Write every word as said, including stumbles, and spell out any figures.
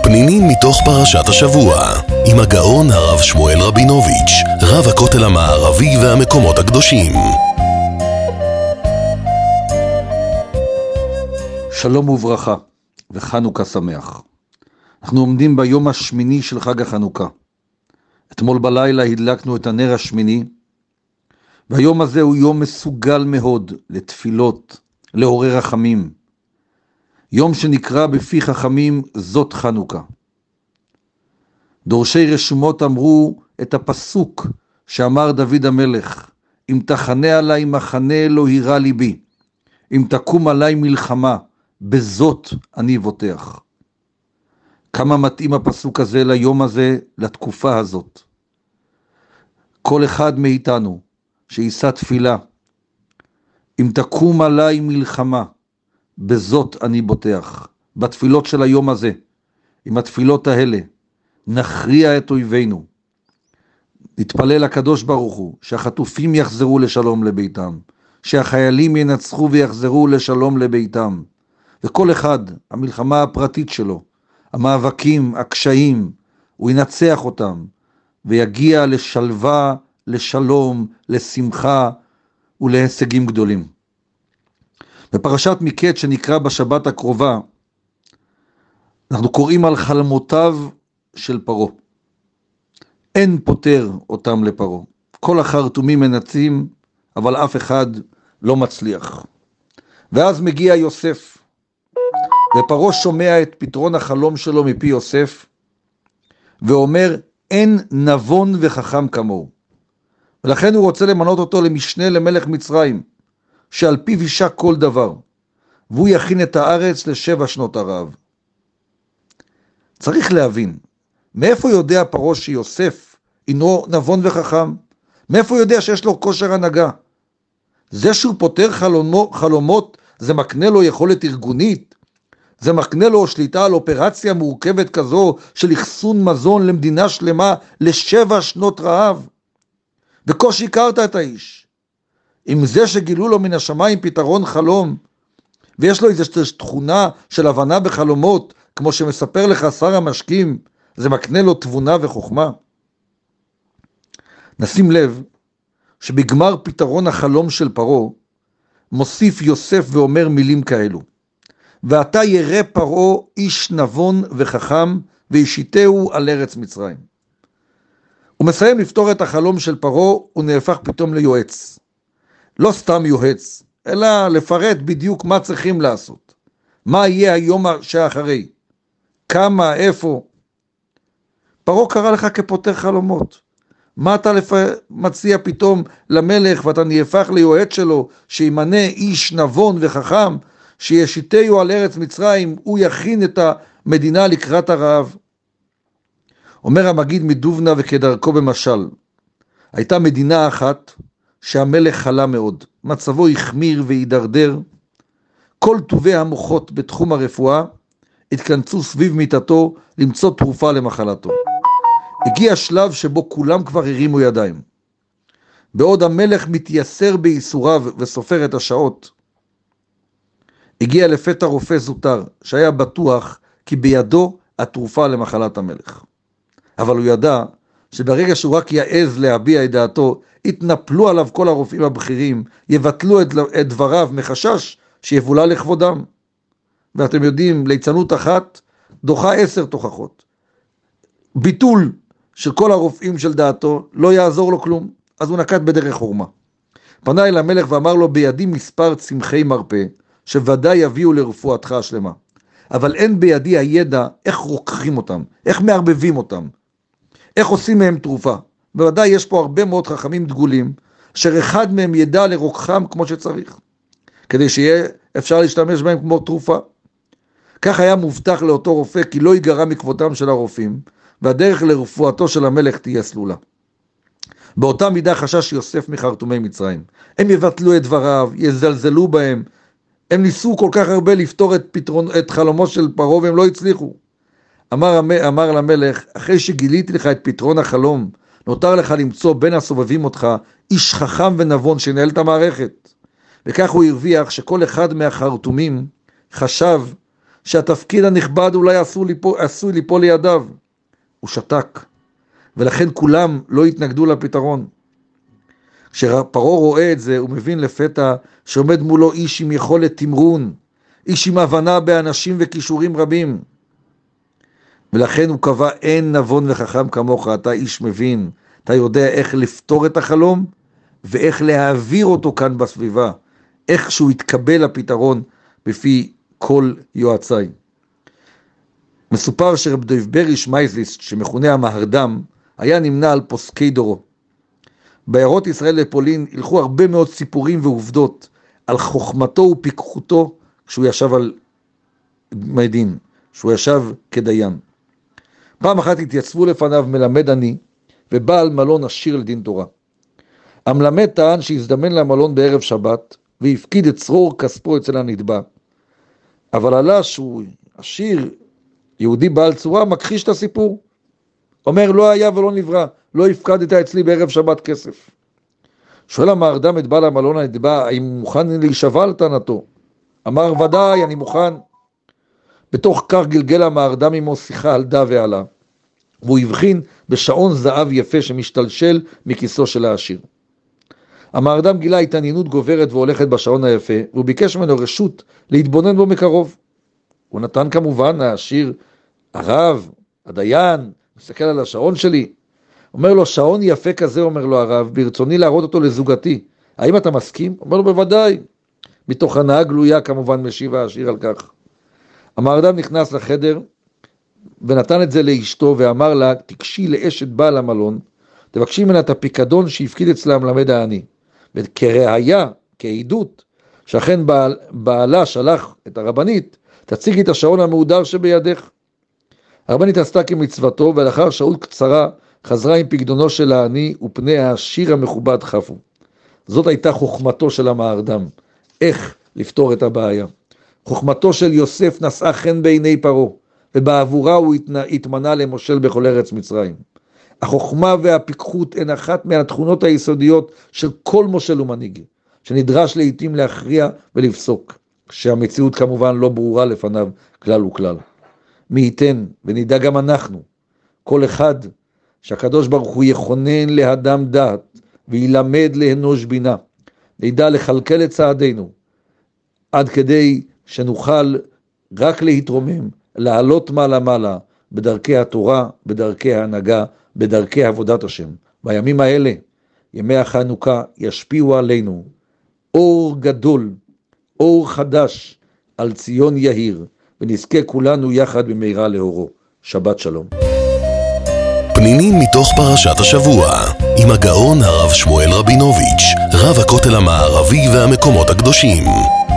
פנינים מתוך פרשת השבוע, עם הגאון הרב שמואל רבינוביץ', רב הכותל המערבי והמקומות הקדושים. שלום וברכה וחנוכה שמח. אנחנו עומדים ביום השמיני של חג החנוכה. אתמול בלילה הדלקנו את הנר השמיני, והיום הזה הוא יום מסוגל מאוד לתפילות, לעורר רחמים. יום שנקרא בפי חכמים זאת חנוכה. דורשי רשומות אמרו את הפסוק שאמר דוד המלך, אם תחנה עליי מחנה לא הירא ליבי, אם תקום עליי מלחמה, בזאת אני בוטח. כמה מתאים הפסוק הזה ליום הזה, לתקופה הזאת. כל אחד מאיתנו שישא תפילה, אם תקום עליי מלחמה, בזאת אני בוטח. בתפילות של היום הזה, עם התפילות האלה, נכריע את אויבינו. נתפלל לקדוש ברוך הוא, שהחטופים יחזרו לשלום לביתם, שהחיילים ינצחו ויחזרו לשלום לביתם. וכל אחד, המלחמה הפרטית שלו, המאבקים, הקשיים, הוא ינצח אותם, ויגיע לשלווה, לשלום, לשמחה ולהישגים גדולים. בפרשת מקץ שנקרא בשבת הקרובה, אנחנו קוראים על חלמותיו של פרעה. אין פותר אותם לפרעה. כל החרטומים מנצים, אבל אף אחד לא מצליח. ואז מגיע יוסף, ופרעה שומע את פתרון החלום שלו מפי יוסף, ואומר, אין נבון וחכם כמוהו. ולכן הוא רוצה למנות אותו למשנה למלך מצרים, שעל פיו יישק כל דבר, והוא יכין את הארץ לשבע שנות הרעב. צריך להבין, מאיפה יודע פרעה שיוסף אינו נבון וחכם? מאיפה יודע שיש לו כושר הנהגה? זה שהוא פותר חלומו, חלומות, זה מקנה לו יכולת ארגונית? זה מקנה לו שליטה על אופרציה מורכבת כזו של אחסון מזון למדינה שלמה לשבע שנות רעב? בקושי הכרת את האיש. עם זה שגילו לו מן השמיים פתרון חלום, ויש לו איזו תכונה של הבנה בחלומות, כמו שמספר לך שר המשקים, זה מקנה לו תבונה וחוכמה. נשים לב שבגמר פתרון החלום של פרעה, מוסיף יוסף ואומר מילים כאלו, ואתה ירא פרעה איש נבון וחכם, וישיתהו על ארץ מצרים. הוא מסיים לפתור את החלום של פרעה, הוא נהפך פתאום ליועץ. לא סתם יועץ, אלא לפרט בדיוק מה צריכים לעשות. מה יהיה היום שאחרי? כמה, איפה? פרעה קרא לך כפותר חלומות. מה אתה לפ... מציע פתאום למלך ואתה נהפך ליועץ שלו, שימנה איש נבון וחכם, שישיתהו על ארץ מצרים, הוא יכין את המדינה לקראת הרעב. אומר המגיד מדובנה וכדרכו במשל, הייתה מדינה אחת שהמלך חלה מאוד, מצבו החמיר והידרדר, כל טובי המוחות בתחום הרפואה התכנסו סביב מיטתו למצוא תרופה למחלתו. הגיע שלב שבו כולם כבר הרימו ידיים. בעוד המלך מתייסר בייסוריו וסופר את השעות, הגיע לפתע רופא זוטר שהיה בטוח כי בידו התרופה למחלת המלך. אבל הוא ידע שברגע שהוא רק יעז להביע את דעתו, יתנפלו עליו כל הרופאים הבכירים, יבטלו את, את דבריו מחשש שיבולה לכבודם. ואתם יודעים, ליצנות אחת דוחה עשר תוכחות. ביטול של כל הרופאים של דעתו לא יעזור לו כלום, אז הוא נקט בדרך חורמה. פנה אל המלך ואמר לו, בידי מספר צמחי מרפא, שוודאי יביאו לרפואתך השלמה. אבל אין בידי הידע איך רוקחים אותם, איך מערבבים אותם, איך עושים מהם תרופה. בוודאי יש פה הרבה מאוד חכמים דגולים, אשר אחד מהם ידע לרוקחם כמו שצריך, כדי שיהיה אפשר להשתמש בהם כמו תרופה. כך היה מובטח לאותו רופא, כי לא ייגרע מכבודם של הרופאים, והדרך לרפואתו של המלך תהיה סלולה. באותה מידה חשש יוסף מחרטומי מצרים. הם יבטלו את דבריו, יזלזלו בהם, הם ניסו כל כך הרבה לפתור את, פתרון, את חלומו של פרעה, והם לא הצליחו. אמר, אמר למלך, אחרי שגיליתי לך את פתרון החלום, נותר לך למצוא בין הסובבים אותך איש חכם ונבון שינהל את המערכת. וכך הוא הרוויח שכל אחד מהחרטומים חשב שהתפקיד הנכבד אולי עשוי ליפול, עשוי ליפול לידיו. הוא שתק, ולכן כולם לא התנגדו לפתרון. כשפרעה רואה את זה, הוא מבין לפתע שעומד מולו איש עם יכולת תמרון, איש עם הבנה באנשים וכישורים רבים. ולכן הוא קבע, אין נבון וחכם כמוך, אתה איש מבין, אתה יודע איך לפתור את החלום, ואיך להעביר אותו כאן בסביבה, איך שהוא יתקבל לפתרון בפי כל יועציי. מסופר שרב דב בריש מייזליסט, שמכונה המהרדם, היה נמנה על פוסקי דורו. בעיירות ישראל לפולין הלכו הרבה מאוד סיפורים ועובדות על חוכמתו ופיקחותו כשהוא ישב על מדין, כשהוא ישב כדיין. פעם אחת התייצבו לפניו מלמד עני ובעל מלון עשיר לדין תורה. המלמד טען שהזדמן למלון בערב שבת והפקיד את צרור כספו אצל הנתבע. אבל עלה שהוא עשיר, יהודי בעל צורה, מכחיש את הסיפור. אומר, לא היה ולא נברא, לא הפקדת אצלי בערב שבת כסף. שואל המהרדם את בעל המלון הנתבע, האם הוא מוכן להישבע על טענתו? אמר, ודאי, אני מוכן. בתוך כך גלגל המהרדם עמו שיחה על דה ועלה, והוא הבחין בשעון זהב יפה שמשתלשל מכיסו של העשיר. המהרדם גילה התעניינות גוברת והולכת בשעון היפה, והוא ביקש ממנו רשות להתבונן בו מקרוב. הוא נתן כמובן, העשיר, הרב, הדיין, מסתכל על השעון שלי. אומר לו, שעון יפה כזה, אומר לו הרב, ברצוני להראות אותו לזוגתי. האם אתה מסכים? אומר לו, בוודאי. מתוך הנאה גלויה כמובן משיב העשיר על כך. המהרדם נכנס לחדר ונתן את זה לאשתו ואמר לה, תקשי לאשת בעל המלון, תבקשי ממנה את הפיקדון שהפקיד אצלה המלמד העני. וכראיה, כעדות, שאכן בעל, בעלה שלח את הרבנית, תציגי את השעון המהודר שבידך. הרבנית עשתה כמצוותו, ולאחר שהות קצרה חזרה עם פקדונו של העני, ופני העשיר המכובד חפו. זאת הייתה חוכמתו של המהרדם, איך לפתור את הבעיה. חוכמתו של יוסף נשאה חן בעיני פרעה, ובעבורה הוא התמנה למושל בכל ארץ מצרים. החוכמה והפיקחות הן אחת מהתכונות היסודיות של כל מושל ומנהיג, שנדרש לעתים להכריע ולפסוק, שהמציאות כמובן לא ברורה לפניו כלל וכלל. מי ייתן ונדע גם אנחנו, כל אחד שהקדוש ברוך הוא יכונן לאדם דעת וילמד לאנוש בינה, נדע לכלכל את צעדינו, עד כדי שנוכל רק להתרומם, לעלות מעלה מעלה, בדרכי התורה, בדרכי ההנהגה, בדרכי עבודת השם. בימים האלה, ימי החנוכה, ישפיעו עלינו אור גדול, אור חדש על ציון יהיר, ונזכה כולנו יחד במהרה לאורו. שבת שלום. פנינים מתוך פרשת השבוע, עם הגאון הרב שמואל רבינוביץ', רב הכותל המערבי והמקומות הקדושים.